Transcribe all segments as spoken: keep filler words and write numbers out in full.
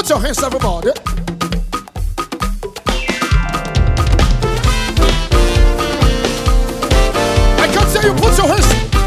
Put your hands, everybody. I can tell you, put your hands.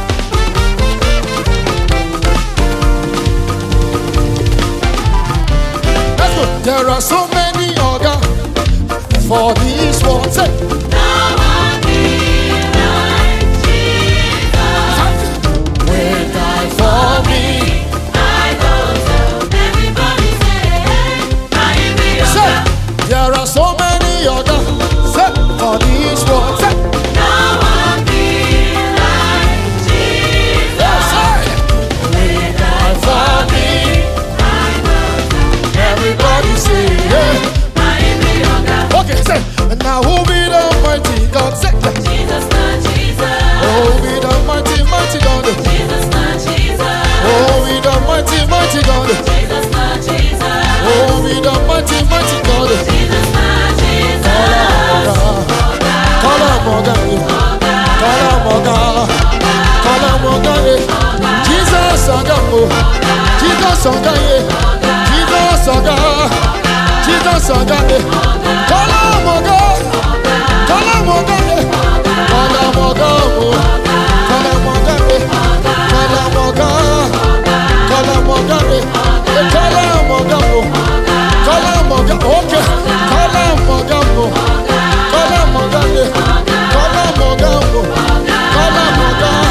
That's good. There are so many organs for these ones. No one be like Jesus. Will die for me. I go tell everybody say, I am the Say, yoga. there are so many organs for these ones. No one be like Jesus. Say, Will die for me. I go tell everybody say, yeah. I am the yoga. Okay, say, and now who be the mighty God? Say, yeah. Jesus, not Jesus. Oh, be the mighty, mighty God. Jesus, not Jesus. Oh, be the mighty, mighty God. Jesus, not Jesus. Oh, be the mighty, mighty God. Jesus, not Jesus. Call him Morgan. Call him Morgan. Call him Morgan. Jesus, Agapo. Jesus, Agaye. Jesus, Aga. Jesus, Agaye. Call him Morgan. Call him Morgan. Call him Morgan. Call him Morgan. Call him Morgan. Call him Morgan. Call him Morgan. Call him Morgan. Okay. Call him Morgan. Call him Morgan. Call him Morgan. Call him Morgan.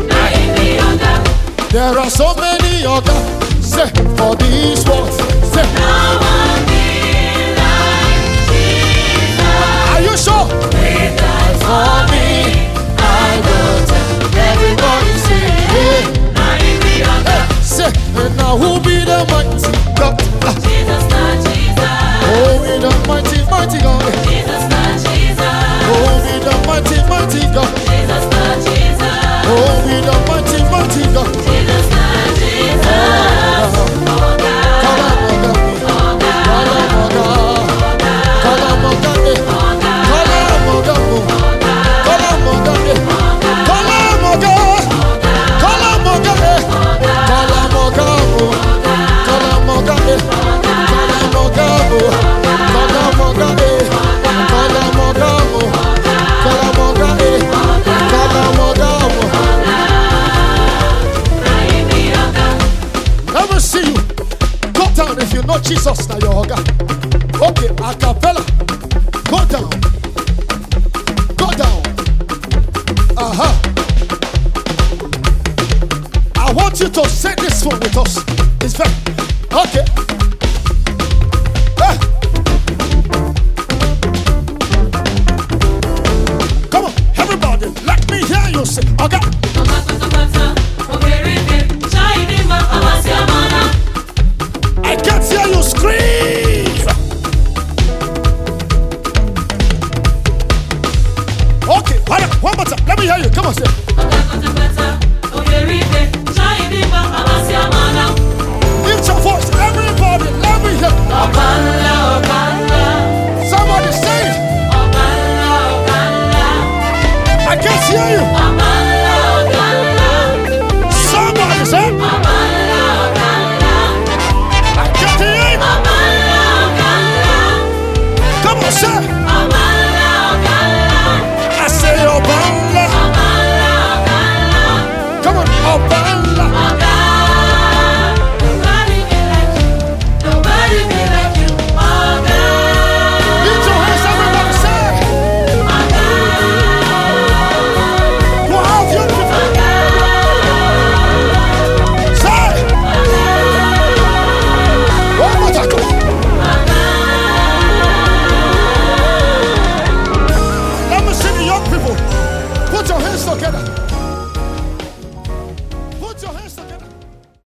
There are so many organs. Say for these words. Say. Are you sure? For me, I will tell everybody. Say, hey, hey, say, and now who be the mighty God? Ah, Jesus, not Jesus. oh, be the mighty, mighty God. Jesus, not Jesus. Oh, be the mighty, mighty God. Jesus, not Jesus. Oh, be the mighty, mighty God. Jesus, not Jesus. Call him Morgan. Call him Morgan. Call him Morgan. Call him Morgan. Call him Morgan. Call him Morgan. Call him Morgan. Call him Morgan. Call him Morgan. Call him Morgan. Call him Morgan. Call him Morgan. Call him Morgan. Call him Morgan. Let me see you. Go down if you know Jesus now your Oga. Okay, a cappella. Go down. Go down. Uh-huh. I want you to say this one with us. It's very